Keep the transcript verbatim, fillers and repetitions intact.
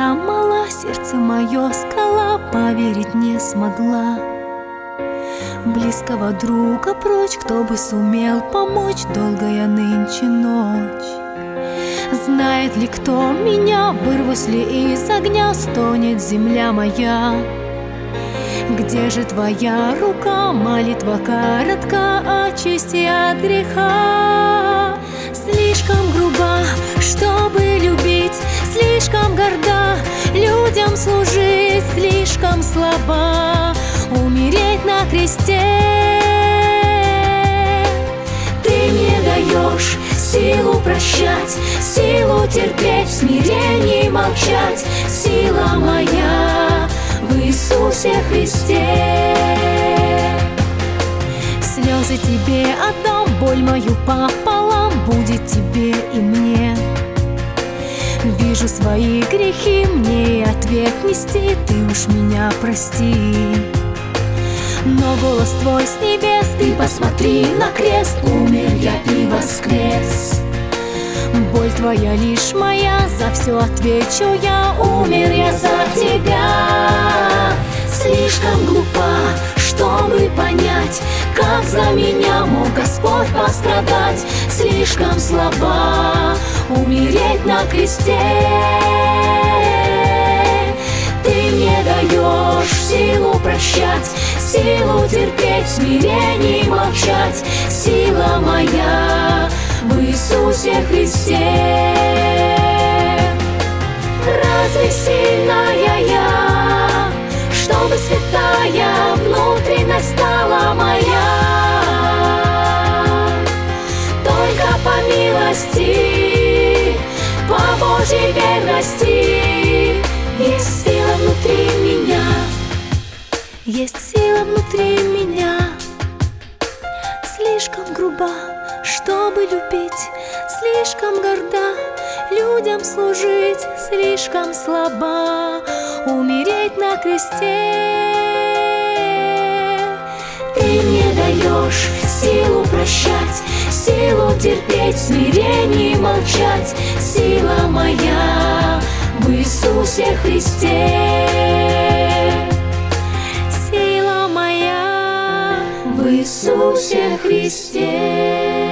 я мала, сердце мое скала, поверить не смогла. Близкого друга прочь, кто бы сумел помочь, долгая нынче ночь. Знает ли кто меня, вырвусь ли из огня, стонет земля моя. Где же твоя рука, молитва коротка, очисти от греха? Слишком груба, чтобы любить, слишком горда, людям служить, слишком слаба, умереть на кресте. Ты мне даешь силу прощать, силу терпеть, в смирении молчать, сила моя в Иисусе Христе. Слезы тебе отдам, боль мою пополам, будет тебе и мне. Вижу свои грехи, мне и ответ нести, ты уж меня прости. Но голос твой с небес, ты посмотри на крест, умер я и воскрес. Боль твоя лишь моя, за все отвечу я, умер я за тебя. Слишком глупа, чтобы понять, как за меня мог Господь пострадать. Слишком слаба, умереть на кресте. Ты мне даешь силу прощать, силу терпеть, в смирении молчать, сила моя в Иисусе Христе. Разве сильная я, чтобы святая внутренность стала моя? Только по милости, по Божьей верности есть сила внутри меня, есть сила внутри меня. Слишком груба, чтобы любить, слишком горда, людям служить, слишком слаба, умереть на кресте. Ты мне даешь силу прощать, силу терпеть, в смирении молчать, сила моя в Иисусе Христе. Сила моя в Иисусе Христе.